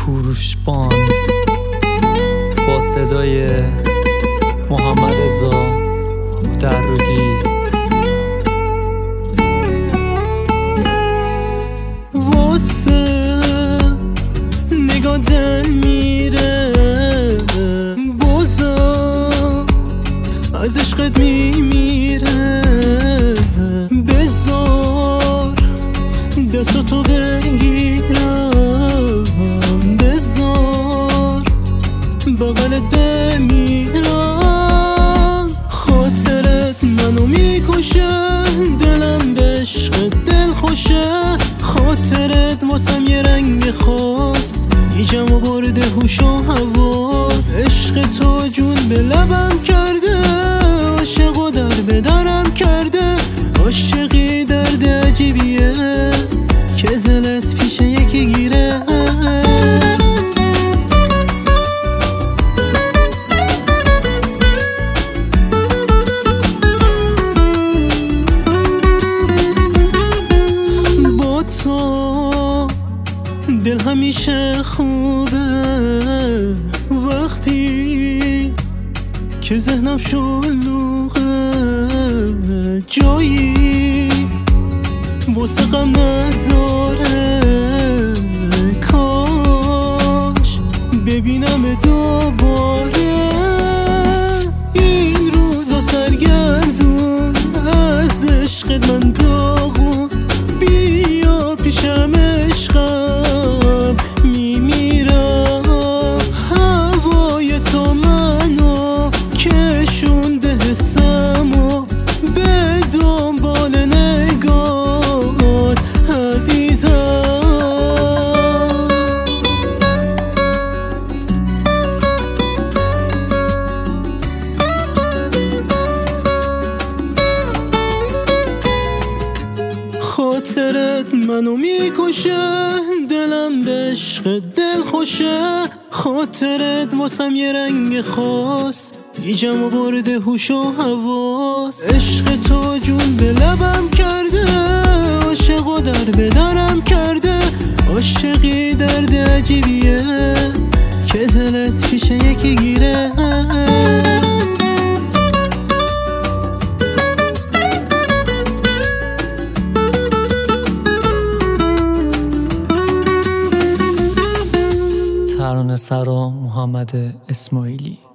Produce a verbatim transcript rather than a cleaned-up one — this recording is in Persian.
کوروش باند با صدای محمد رضا درودی. واسه نگاه دل میره بازم از عشقت میمیره، بذار دستاتو بگیرم، بذار بغلت بمیرم. خاطرت منو میکشه، دلم به عشقت دل خوشه. خاطرت واسم یه رنگ خاص، گیجمو برده هوش و حواس. عشق تو جون به لبم کرده، عاشقو در به درم کرده. عاشقی درد عجیبیه که دلت پیش یکی گیره. با تو دل همیشه خوبه، وقتی که ذهنم شلوغه. جایی واسه غم نداره، کاش ببینم دوباره. این روزا سرگردون از عشقت من داغون، بیا پیشم عشقم میمیرم. هوای تو منو کشونده حسمو، به دنبال نگاهت عزیزم. خاطرت منو میکشه، دلم به عشق دل خوشه. خاطرت واسم یه رنگ خاص، گیجمو برده هوش و حواس. عشق تو جون به لبم کرده، عاشقو در به درم کرده. عاشقی درد عجیبیه که دلت پیش یکی گیره. ترانه سرا محمد اسماعیلی.